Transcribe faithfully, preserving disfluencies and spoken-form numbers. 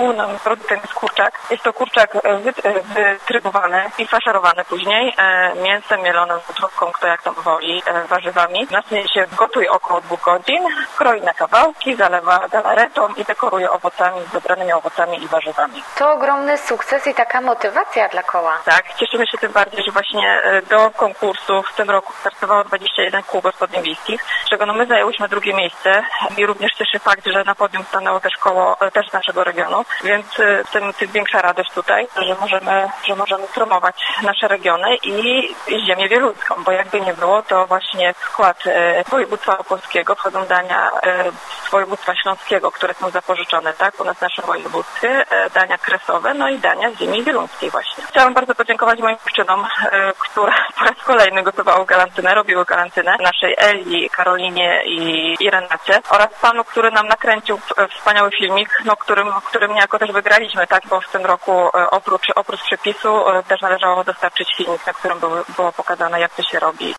głównym produktem jest kurczak. Jest to kurczak wytrybowany i faszerowany później mięsem mielonym, wątróbką, kto jak tam woli, warzywami. Następnie się gotuje około dwóch godzin, kroi na kawałki, zalewa galaretą i dekoruje owocami, zebranymi owocami i warzywami. To ogromny sukces i taka motywacja dla koła. Tak, cieszymy się tym bardziej, że właśnie do konkursu w tym roku startowało dwadzieścia jeden kół gospodyń wiejskich, z czego no my zajęłyśmy drugie miejsce i również cieszy fakt, że na podium stanęło też koło też z naszego regionu, więc tym, tym większa radość tutaj, że możemy, że możemy promować nasze regiony i ziemię wieludzką, bo jakby nie było, to właśnie w skład województwa opolskiego wchodzą dania z województwa śląskiego, które są zapożyczone, tak, u nas w naszym województwie, dania kresowe, no i dania z ziemi wieludzkiej właśnie. Chciałam bardzo podziękować moim dziewczynom, które po raz kolejny gotowały galantynę, robiły galantynę, naszej Eli, Karolinie i, i Renacie oraz panu, który nam nakręcił wspaniały filmik, no, którym, którym niejako też wygraliśmy, tak, bo w tym roku oprócz, oprócz przepisu też należało dostarczyć filmik, na którym było, było pokazane, jak to się robi.